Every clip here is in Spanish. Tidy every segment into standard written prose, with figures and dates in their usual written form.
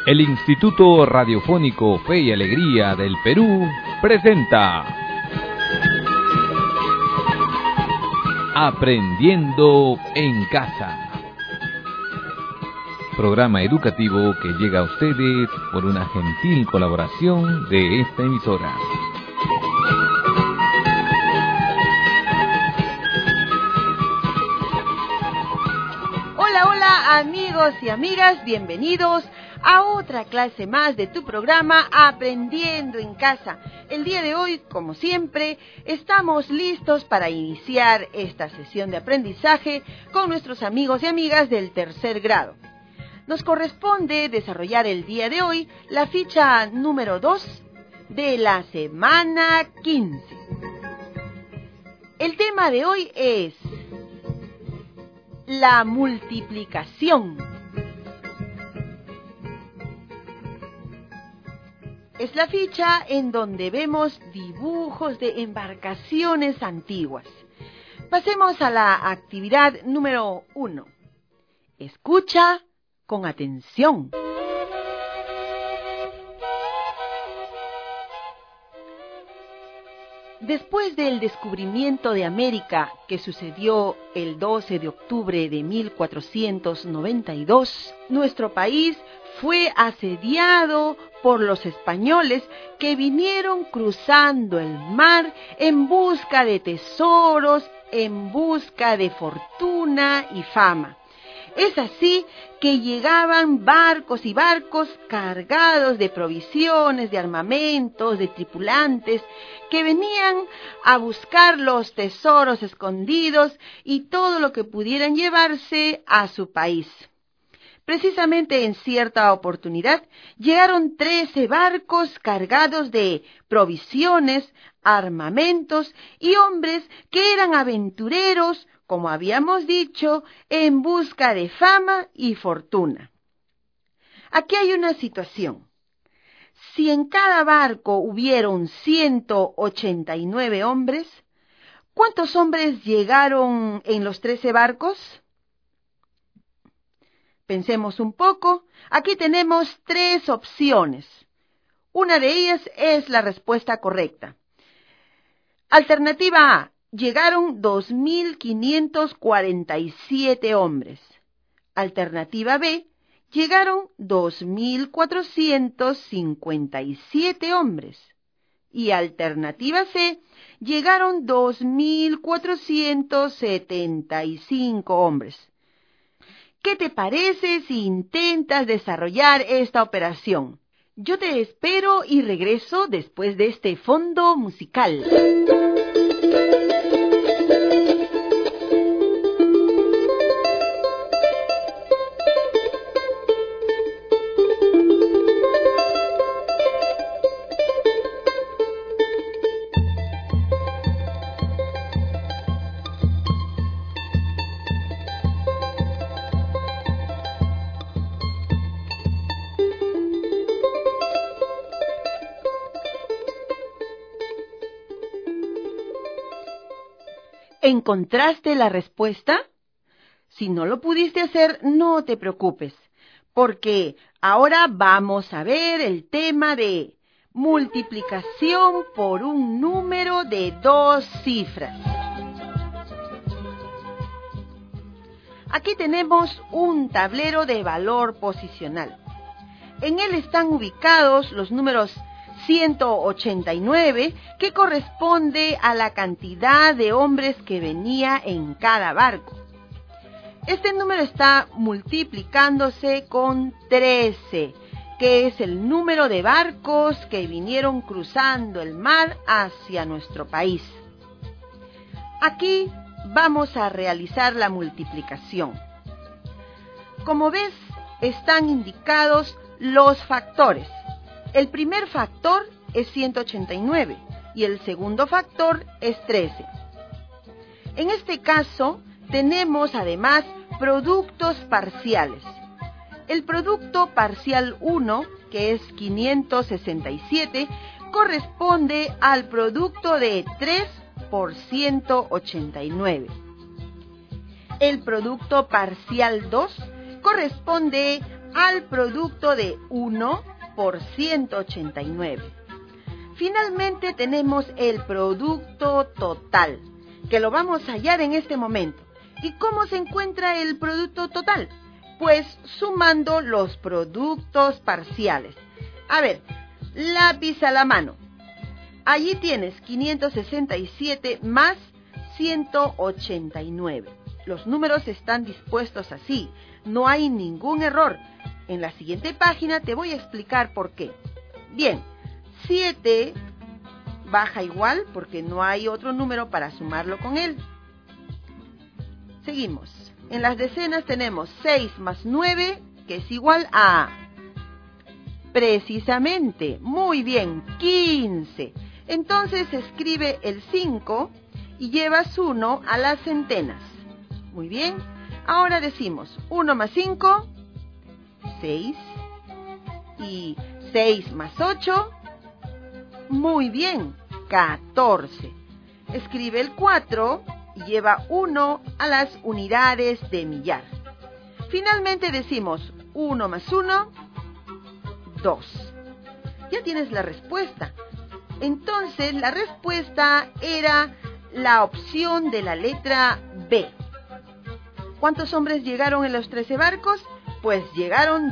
El Instituto Radiofónico Fe y Alegría del Perú presenta Aprendiendo en Casa. Programa educativo que llega a ustedes por una gentil colaboración de esta emisora. Hola amigos y amigas, bienvenidos a otra clase más de tu programa Aprendiendo en Casa. El día de hoy, como siempre, estamos listos para iniciar esta sesión de aprendizaje con nuestros amigos y amigas del tercer grado. Nos corresponde desarrollar el día de hoy la ficha número 2 de la semana 15. El tema de hoy es la multiplicación. Es la ficha en donde vemos dibujos de embarcaciones antiguas. Pasemos a la actividad número 1. Escucha con atención. Después del descubrimiento de América, que sucedió el 12 de octubre de 1492, nuestro país fue asediado por los españoles que vinieron cruzando el mar en busca de tesoros, en busca de fortuna y fama. Es así que llegaban barcos y barcos cargados de provisiones, de armamentos, de tripulantes, que venían a buscar los tesoros escondidos y todo lo que pudieran llevarse a su país. Precisamente en cierta oportunidad llegaron 13 barcos cargados de provisiones, armamentos y hombres que eran aventureros, como habíamos dicho, en busca de fama y fortuna. Aquí hay una situación. Si en cada barco hubieron 189 hombres, ¿cuántos hombres llegaron en los 13 barcos? Pensemos un poco. Aquí tenemos 3 opciones. Una de ellas es la respuesta correcta. Alternativa A. Llegaron 2.547 hombres. Alternativa B. Llegaron 2.457 hombres. Y alternativa C. Llegaron 2.475 hombres. ¿Qué te parece si intentas desarrollar esta operación? Yo te espero y regreso después de este fondo musical. ¿Encontraste la respuesta? Si no lo pudiste hacer, no te preocupes, porque ahora vamos a ver el tema de multiplicación por un número de 2 cifras. Aquí tenemos un tablero de valor posicional. En él están ubicados los números 189, que corresponde a la cantidad de hombres que venía en cada barco. Este número está multiplicándose con 13, que es el número de barcos que vinieron cruzando el mar hacia nuestro país. Aquí vamos a realizar la multiplicación. Como ves, están indicados los factores. El primer factor es 189 y el segundo factor es 13. En este caso, tenemos además productos parciales. El producto parcial 1, que es 567, corresponde al producto de 3 por 189. El producto parcial 2 corresponde al producto de 1 por 189. Finalmente tenemos el producto total, que lo vamos a hallar en este momento. ¿Y cómo se encuentra el producto total? Pues sumando los productos parciales. A ver, lápiz a la mano. Allí tienes 567 más 189. Los números están dispuestos así, no hay ningún error. En la siguiente página te voy a explicar por qué. Bien, 7 baja igual porque no hay otro número para sumarlo con él. Seguimos. En las decenas tenemos 6 más 9, que es igual a... Precisamente, muy bien, 15. Entonces escribe el 5 y llevas 1 a las centenas. Muy bien, ahora decimos 1 más 5, 6. Y 6 más 8, muy bien, 14. Escribe el 4 y lleva 1 a las unidades de millar. Finalmente decimos 1 más 1, 2. Ya tienes la respuesta. Entonces la respuesta era la opción de la letra B. ¿Cuántos hombres llegaron en los 13 barcos? Pues llegaron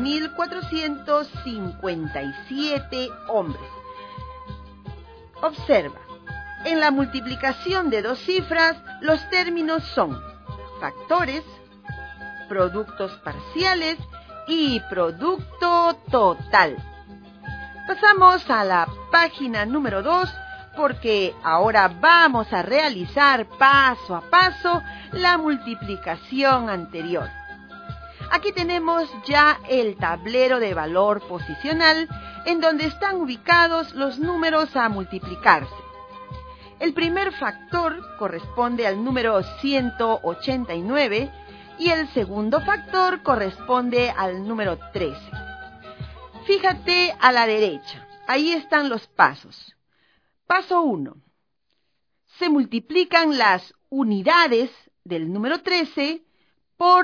2.457 hombres. Observa, en la multiplicación de dos cifras, los términos son factores, productos parciales y producto total. Pasamos a la página número 2 porque ahora vamos a realizar paso a paso la multiplicación anterior. Aquí tenemos ya el tablero de valor posicional en donde están ubicados los números a multiplicarse. El primer factor corresponde al número 189 y el segundo factor corresponde al número 13. Fíjate a la derecha, ahí están los pasos. Paso 1. Se multiplican las unidades del número 13 por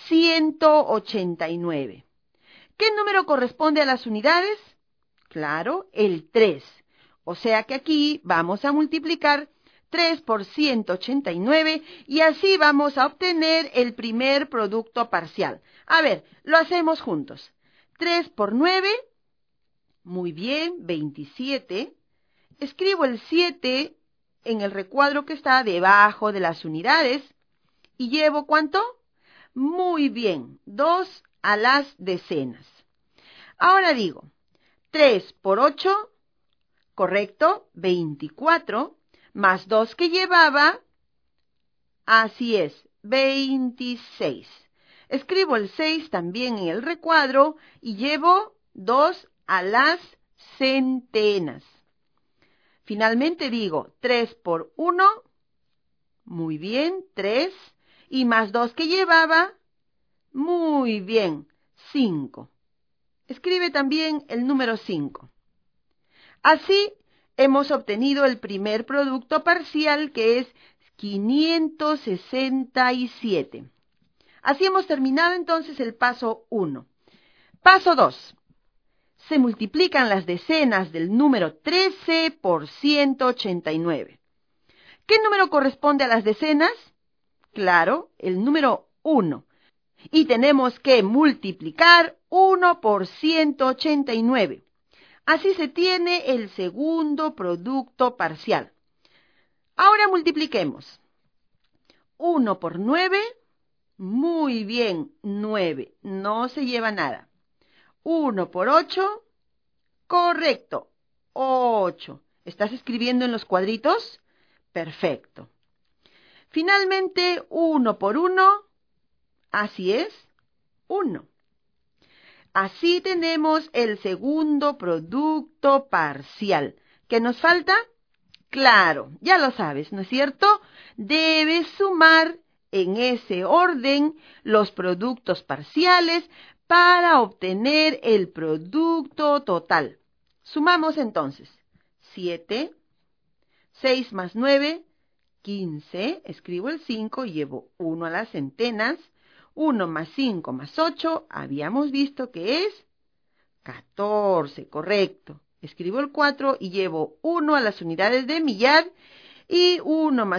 189. ¿Qué número corresponde a las unidades? Claro, el 3. O sea que aquí vamos a multiplicar 3 por 189 y así vamos a obtener el primer producto parcial. A ver, lo hacemos juntos. 3 por 9, muy bien, 27. Escribo el 7 en el recuadro que está debajo de las unidades y llevo ¿cuánto? Muy bien, 2 a las decenas. Ahora digo, 3 por 8, correcto, 24, más 2 que llevaba, así es, 26. Escribo el 6 también en el recuadro y llevo 2 a las centenas. Finalmente digo 3 por 1, muy bien, 3, y más 2 que llevaba, muy bien, 5. Escribe también el número 5. Así hemos obtenido el primer producto parcial que es 567. Así hemos terminado entonces el paso 1. Paso 2. Se multiplican las decenas del número 13 por 189. ¿Qué número corresponde a las decenas? Claro, el número 1. Y tenemos que multiplicar 1 por 189. Así se tiene el segundo producto parcial. Ahora multipliquemos. 1 por 9, muy bien, 9, no se lleva nada. 1 por 8, correcto, 8. ¿Estás escribiendo en los cuadritos? Perfecto. Finalmente, 1 por 1, así es, 1. Así tenemos el segundo producto parcial. ¿Qué nos falta? Claro, ya lo sabes, ¿no es cierto? Debes sumar en ese orden los productos parciales para obtener el producto total. Sumamos entonces 7, 6 más 9, 15, escribo el 5 y llevo 1 a las centenas, 1 más 5 más 8, habíamos visto que es 14, correcto. Escribo el 4 y llevo 1 a las unidades de millar y 1 más